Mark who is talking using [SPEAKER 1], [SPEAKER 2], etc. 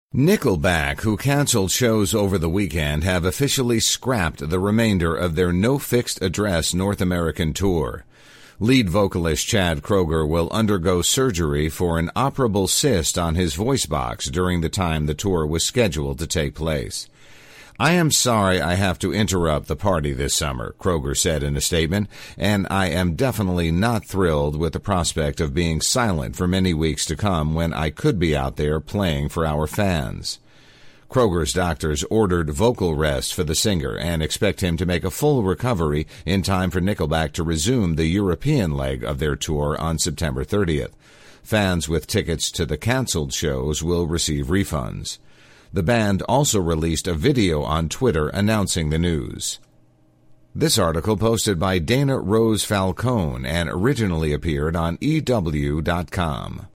[SPEAKER 1] Nickelback, who canceled shows over the weekend, have officially scrapped the remainder of their No Fixed Address North American tour. Lead vocalist Chad Kroeger will undergo surgery for an operable cyst on his voice box during the time the tour was scheduled to take place. "I am sorry I have to interrupt the party this summer," Kroeger said in a statement, "and I am definitely not thrilled with the prospect of being silent for many weeks to come when I could be out there playing for our fans." Kroeger's doctors ordered vocal rest for the singer and expect him to make a full recovery in time for Nickelback to resume the European leg of their tour on September 30th. Fans with tickets to the canceled shows will receive refunds. The band also released a video on Twitter announcing the news. This article posted by Dana Rose Falcone and originally appeared on EW.com.